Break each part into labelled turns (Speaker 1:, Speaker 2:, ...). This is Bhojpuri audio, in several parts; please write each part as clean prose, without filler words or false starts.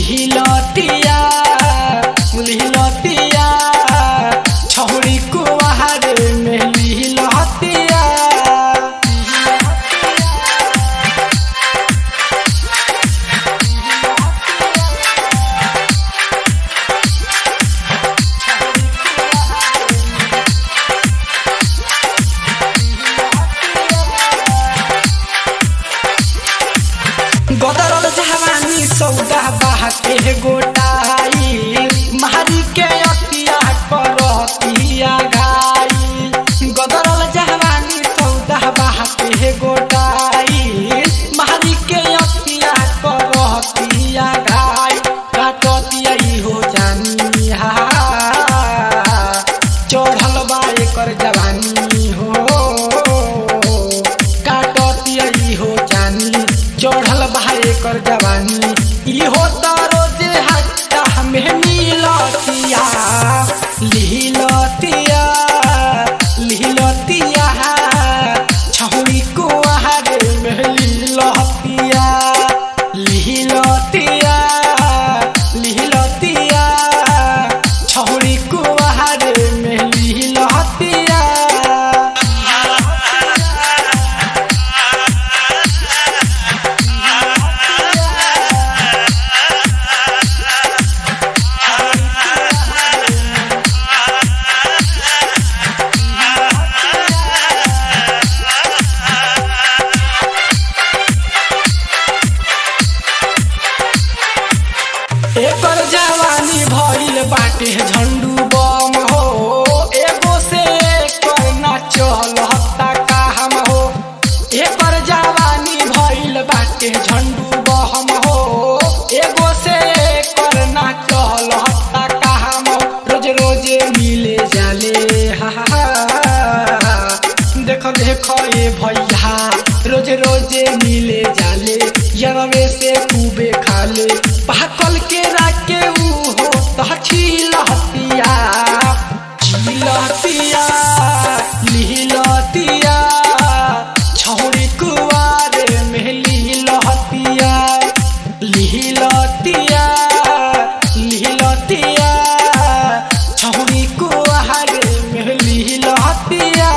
Speaker 1: लिहलतिया लिहलतिया छौरी कुवार में लिहलतिया गदरल जवानी सौदा बाटे गोटाई मारी के अतिया करतिया गाई गदरल जवानी सौदा बाटे गोटाई मारी के अतिया करतिया गाई काटतिया हो जानी हा चढ़ल बा एकर जवानी हो काटतिया हो जानी चढ़ल बा एकर जवानी इहो त रोज हट्टा में मिलतिया लिहलतिया लिहलतिया छौरी कुवार में लिहलतिया लिहलतिया लिहलतिया छौरी कुवार में लिहलतिया एकर जवानी भइल बाटे झंडू बम हो एगो से एकर ना चलता काम हो एकर जवानी भइल बाटे झंडू बम हो एगो से एकर ना चलता काम हो रोज रोज मिले जाले हा देख देख ए भैया रोज रोज मिले जाले यरवे से खूबे खाले पाकल के राके ऊ हो त छिलतिया छिलतिया लिहलतिया छौरी कुवार में लिहलतिया लिहलतिया लिहलतिया छौरी कुवार में लिहलतिया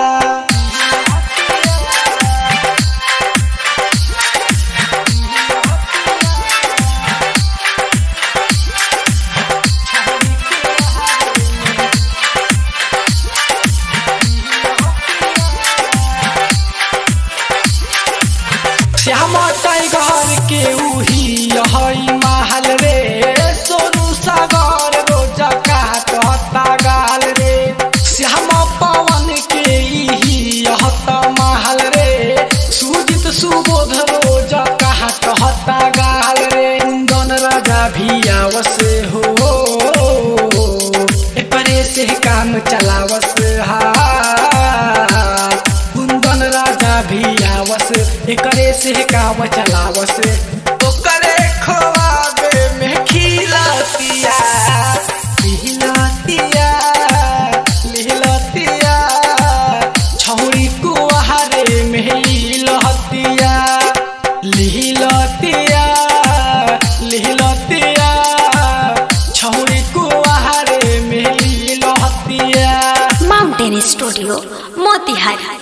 Speaker 1: श्याम टाइगर के उही हई महल रे सोनू सागर रोज काटता गाल रे श्याम पवन के इही हत महल रे सुजित सुबोध रोज काटता गाल रे कुंदन राजा भी आवस हो एकरे से काम चलावस हा कुंदन राजा भी आवस एकरे से काम चलावस ओकरे खोवाबे में खिलतिया लिहलतिया लिहलतिया छौरी कुवार में लिहलतिया लिहलतिया लिहलतिया छौरी कुवार में लिहलतिया
Speaker 2: माउंटेन स्टूडियो मोतिहारी।